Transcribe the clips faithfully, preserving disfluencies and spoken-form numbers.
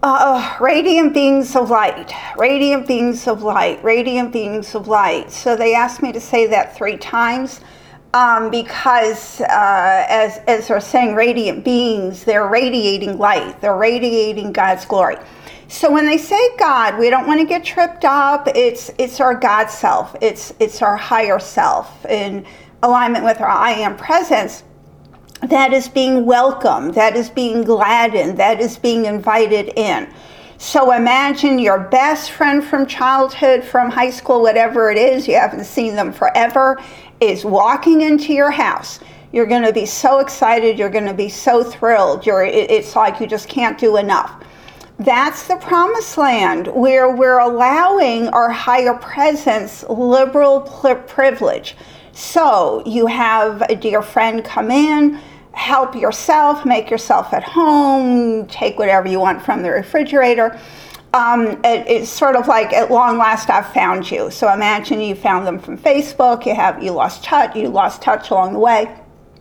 uh, radiant beings of light, radiant beings of light, radiant beings of light. So they asked me to say that three times um, because uh, as, as they're saying radiant beings, they're radiating light, they're radiating God's glory. So when they say God, we don't want to get tripped up. It's it's our God self. It's it's our higher self in alignment with our I am presence that is being welcomed, that is being gladdened, that is being invited in. So imagine your best friend from childhood, from high school, whatever it is, you haven't seen them forever, is walking into your house. You're going to be so excited. You're going to be so thrilled. You're, it's like you just can't do enough. That's the promised land where we're allowing our higher presence liberal privilege. So you have a dear friend come in, help yourself, make yourself at home, take whatever you want from the refrigerator. Um, it, it's sort of like, at long last, I've found you. So imagine you found them from Facebook. You have you lost touch. You lost touch along the way.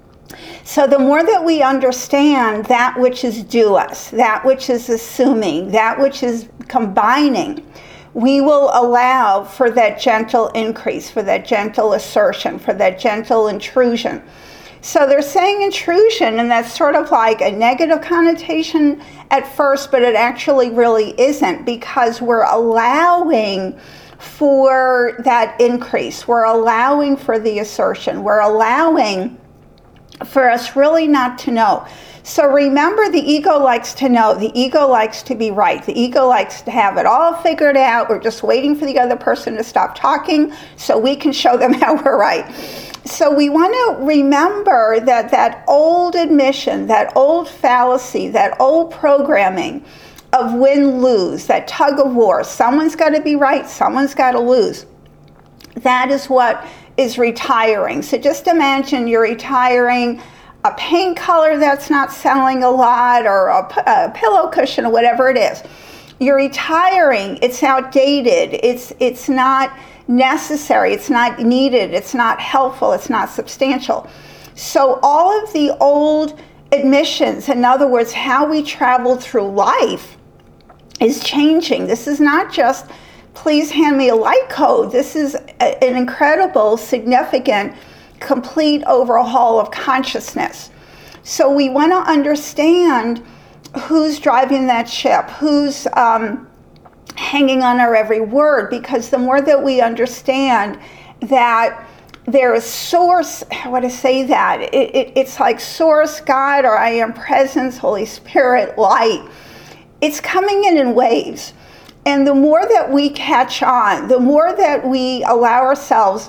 So the more that we understand that which is due us, that which is assuming, that which is combining, we will allow for that gentle increase, for that gentle assertion, for that gentle intrusion. So they're saying intrusion, and that's sort of like a negative connotation at first, but it actually really isn't, because we're allowing for that increase. We're allowing for the assertion. We're allowing for us really not to know. So remember, the ego likes to know. The ego likes to be right. The ego likes to have it all figured out. We're just waiting for the other person to stop talking so we can show them how we're right. So we want to remember that that old admission, that old fallacy, that old programming of win-lose, that tug of war, someone's got to be right, someone's got to lose. That is what is retiring. So just imagine you're retiring a paint color that's not selling a lot, or a, a pillow cushion, or whatever it is. You're retiring. It's outdated. It's it's not necessary. It's not needed. It's not helpful. It's not substantial. So all of the old admissions, in other words, how we travel through life, is changing. This is not just, please hand me a light code. This is a, an incredible, significant, complete overhaul of consciousness. So we want to understand who's driving that ship, who's um, hanging on our every word, because the more that we understand that there is source, how would I say that? It, it, it's like source, God, or I am presence, Holy Spirit, light. It's coming in in waves. And the more that we catch on, the more that we allow ourselves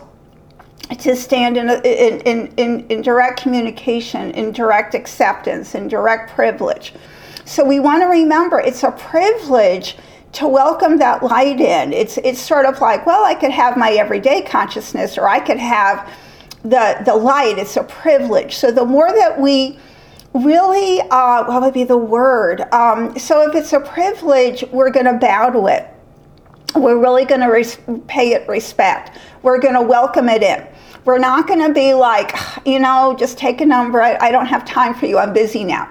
to stand in, a, in, in, in direct communication, in direct acceptance, in direct privilege. So we want to remember it's a privilege to welcome that light in. It's it's sort of like, well, I could have my everyday consciousness, or I could have the, the light. It's a privilege. So the more that we really, uh, what would be the word? Um, so if it's a privilege, we're going to bow to it. We're really going to res- pay it respect. We're going to welcome it in. We're not going to be like, you know, just take a number. I, I don't have time for you. I'm busy now.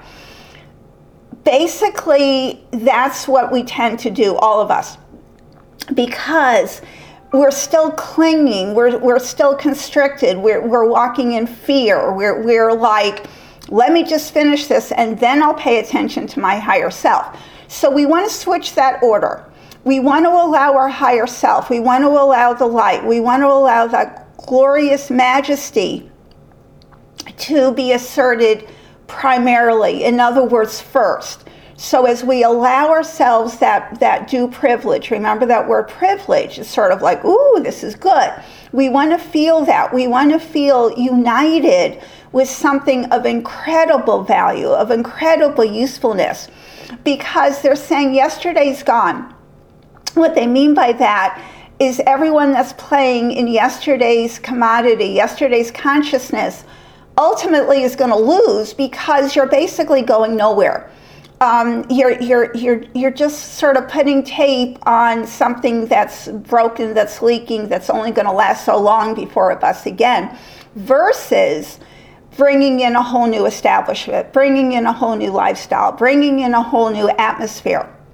Basically, that's what we tend to do, all of us, because we're still clinging. We're we're still constricted. We're we're walking in fear. We're we're like, let me just finish this, and then I'll pay attention to my higher self. So we want to switch that order. We want to allow our higher self. We want to allow the light. We want to allow that glorious majesty to be asserted primarily. In other words, first. So as we allow ourselves that, that due privilege, remember that word privilege, is sort of like, ooh, this is good. We want to feel that. We want to feel united with something of incredible value, of incredible usefulness, because they're saying yesterday's gone. What they mean by that is everyone that's playing in yesterday's commodity, yesterday's consciousness, ultimately is going to lose, because you're basically going nowhere. Um, you're you're you're you're just sort of putting tape on something that's broken, that's leaking, that's only going to last so long before it busts again, versus bringing in a whole new establishment, bringing in a whole new lifestyle, bringing in a whole new atmosphere.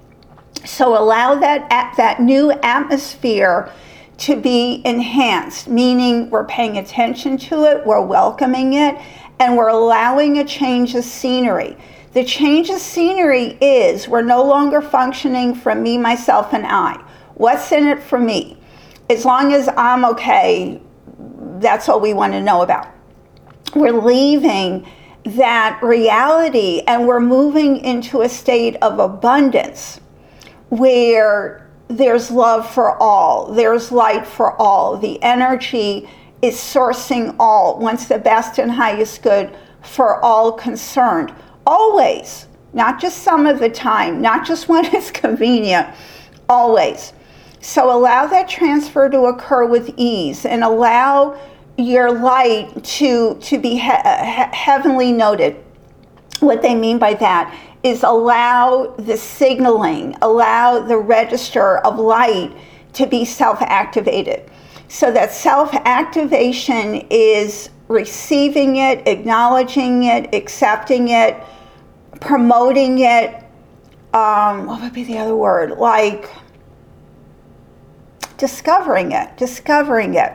So allow that, that new atmosphere to be enhanced, meaning we're paying attention to it, we're welcoming it, and we're allowing a change of scenery. The change of scenery is we're no longer functioning from me, myself, and I. What's in it for me? As long as I'm okay, that's all we want to know about. We're leaving that reality and we're moving into a state of abundance where there's love for all, there's light for all. The energy is sourcing all, wants the best and highest good for all concerned. Always, not just some of the time, not just when it's convenient, always. So allow that transfer to occur with ease and allow your light to, to be he- he- heavenly noted. What they mean by that is allow the signaling, allow the register of light to be self-activated. So that self-activation is receiving it, acknowledging it, accepting it, promoting it. Um, what would be the other word? Like discovering it, discovering it.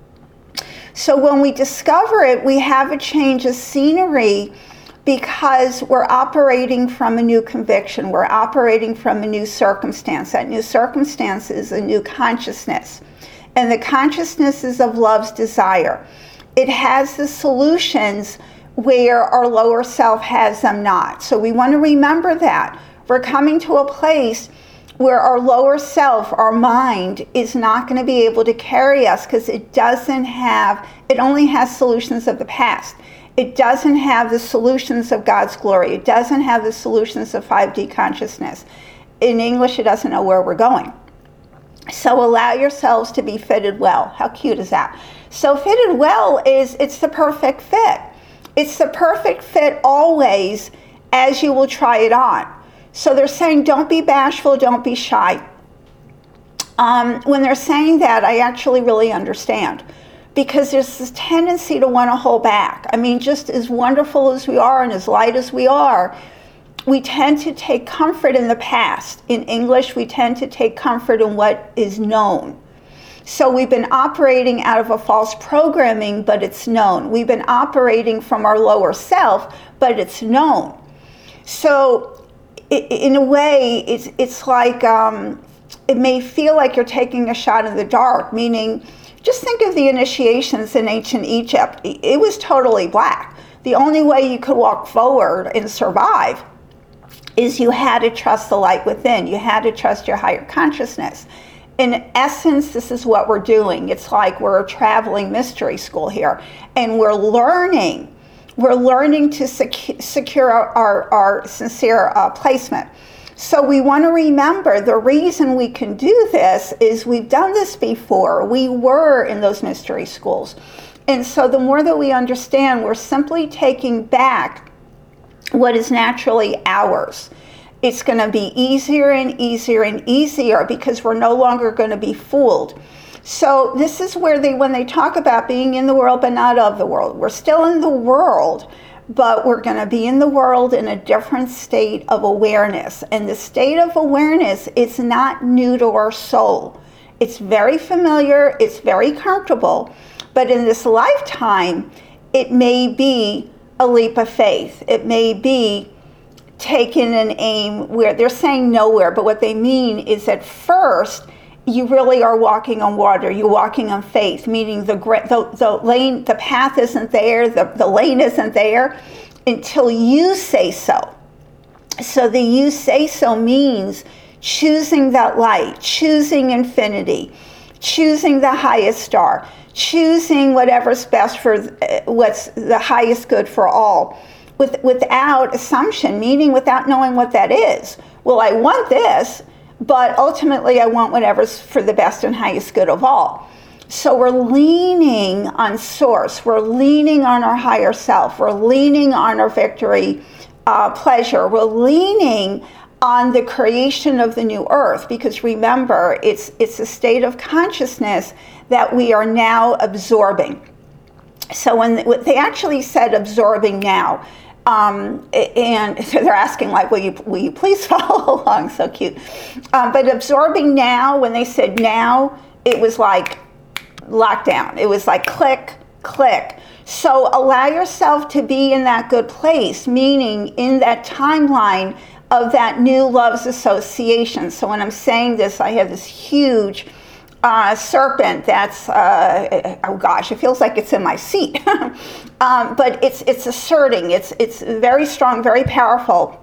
So when we discover it, we have a change of scenery because we're operating from a new conviction. We're operating from a new circumstance. That new circumstance is a new consciousness. And the consciousness is of love's desire. It has the solutions where our lower self has them not. So we want to remember that. We're coming to a place where our lower self, our mind, is not going to be able to carry us because it doesn't have, it only has solutions of the past. It doesn't have the solutions of God's glory. It doesn't have the solutions of five D consciousness. In English, it doesn't know where we're going. So allow yourselves to be fitted well. How cute is that? So fitted well is, it's the perfect fit. It's the perfect fit always as you will try it on. So they're saying don't be bashful, don't be shy. Um, when they're saying that, I actually really understand. Because there's this tendency to want to hold back. I mean, just as wonderful as we are and as light as we are, we tend to take comfort in the past. In English, we tend to take comfort in what is known. So we've been operating out of a false programming, but it's known. We've been operating from our lower self, but it's known. So in a way, it's, it's like, um, it may feel like you're taking a shot in the dark, meaning, just think of the initiations in ancient Egypt. It was totally black. The only way you could walk forward and survive is you had to trust the light within. You had to trust your higher consciousness. In essence, this is what we're doing. It's like we're a traveling mystery school here, and we're learning. We're learning to secu- secure our, our, our sincere uh, placement. So we want to remember the reason we can do this is we've done this before. We were in those mystery schools. And so the more that we understand, we're simply taking back what is naturally ours. It's going to be easier and easier and easier because we're no longer going to be fooled. So this is where they, when they talk about being in the world but not of the world, we're still in the world, but we're going to be in the world in a different state of awareness. And the state of awareness is not new to our soul. It's very familiar, it's very comfortable, but in this lifetime, it may be a leap of faith. It may be taking an aim where they're saying nowhere, but what they mean is at first, you really are walking on water. You're walking on faith, meaning the the, the lane, the path isn't there, the, the lane isn't there until you say so. So the you say so means choosing that light, choosing infinity, choosing the highest star, choosing whatever's best for what's the highest good for all, with, without assumption, meaning without knowing what that is. Well, I want this, but ultimately I want whatever's for the best and highest good of all. So we're leaning on source. We're leaning on our higher self. We're leaning on our victory uh, pleasure. We're leaning on the creation of the new earth, because remember, it's it's a state of consciousness that we are now absorbing. So when they actually said absorbing now, Um, and so they're asking, like, will you, will you please follow along? So cute. Um, but absorbing now, when they said now, it was like lockdown. It was like click, click. So allow yourself to be in that good place, meaning in that timeline of that new love's association. So when I'm saying this, I have this huge uh, serpent that's, uh, oh gosh, it feels like it's in my seat. um, but it's it's asserting, it's it's very strong, very powerful.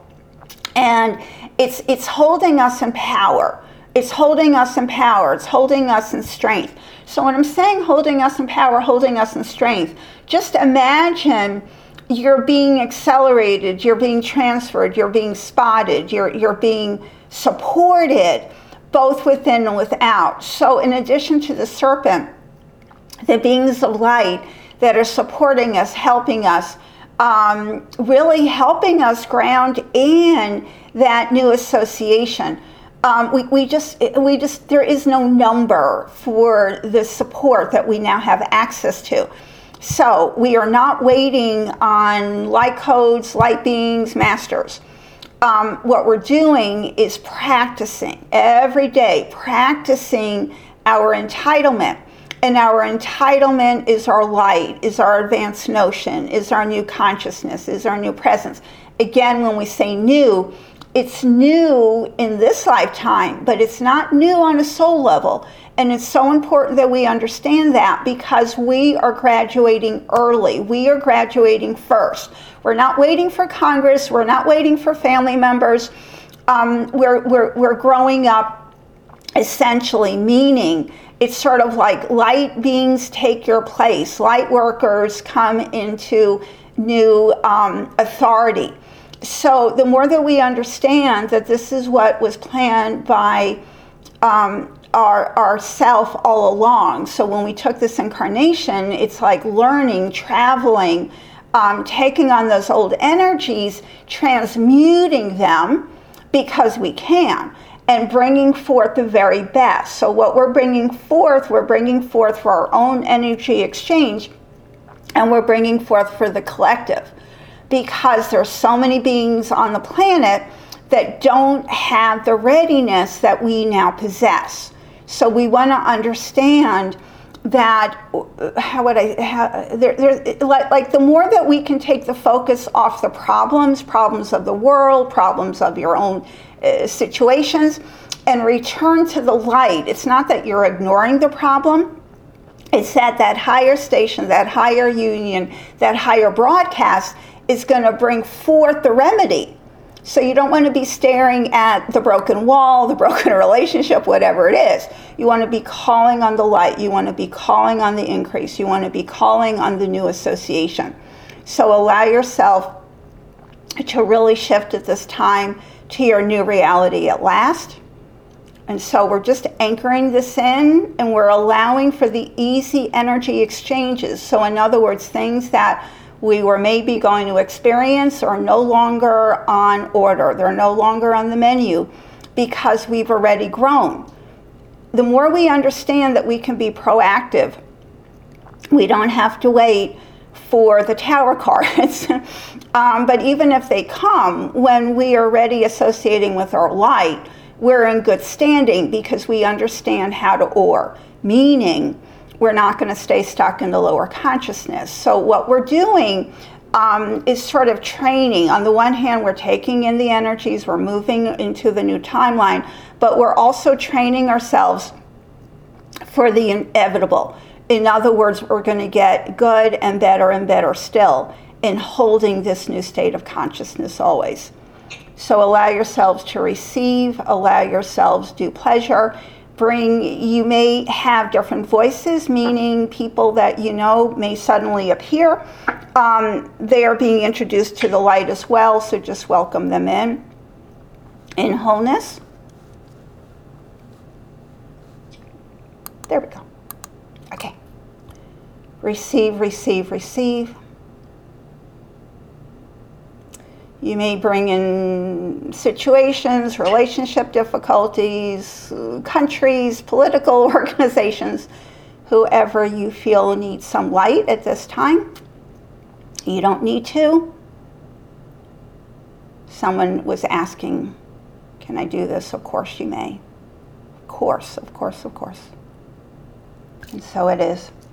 And it's it's holding us in power. It's holding us in power. It's holding us in strength. So when I'm saying holding us in power, holding us in strength, just imagine you're being accelerated, you're being transferred, you're being spotted, you're you're being supported, both within and without. So in addition to the serpent, the beings of light that are supporting us, helping us, um, really helping us ground in that new association. Um, we, we just, we just, there is no number for the support that we now have access to. So we are not waiting on light codes, light beings, masters. Um, what we're doing is practicing every day, practicing our entitlement. And our entitlement is our light, is our advanced notion, is our new consciousness, is our new presence. Again, when we say new, it's new in this lifetime, but it's not new on a soul level. And it's so important that we understand that, because we are graduating early. We are graduating first. We're not waiting for Congress. We're not waiting for family members. Um, we're, we're, we're growing up essentially, meaning it's sort of like light beings take your place. Light workers come into new um, authority. So the more that we understand that this is what was planned by um, our, our self all along. So when we took this incarnation, it's like learning, traveling, um, taking on those old energies, transmuting them because we can, and bringing forth the very best. So what we're bringing forth, we're bringing forth for our own energy exchange, and we're bringing forth for the collective. Because there's so many beings on the planet that don't have the readiness that we now possess. So we want to understand that, how would I, how, there, there, like, like the more that we can take the focus off the problems, problems of the world, problems of your own uh, situations, and return to the light. It's not that you're ignoring the problem. It's that that higher station, that higher union, that higher broadcast is going to bring forth the remedy. So you don't want to be staring at the broken wall, the broken relationship, whatever it is. You want to be calling on the light. You want to be calling on the increase. You want to be calling on the new association. So allow yourself to really shift at this time to your new reality at last. And so we're just anchoring this in, and we're allowing for the easy energy exchanges. So in other words, things that we were maybe going to experience are no longer on order. They're no longer on the menu because we've already grown. The more we understand that we can be proactive, we don't have to wait for the tower cards. um, but even if they come, when we are already associating with our light, we're in good standing because we understand how to or, meaning we're not going to stay stuck in the lower consciousness. So what we're doing um, is sort of training. On the one hand, we're taking in the energies, we're moving into the new timeline, but we're also training ourselves for the inevitable. In other words, we're going to get good and better and better still in holding this new state of consciousness always. So allow yourselves to receive, allow yourselves due pleasure. Bring, you may have different voices, meaning people that you know may suddenly appear. Um, they are being introduced to the light as well, so just welcome them in, in wholeness. There we go. Okay. Receive, receive, receive. You may bring in situations, relationship difficulties, countries, political organizations, whoever you feel needs some light at this time. You don't need to. someone was asking, can I do this? Of course you may. Of course, of course, of course. And so it is.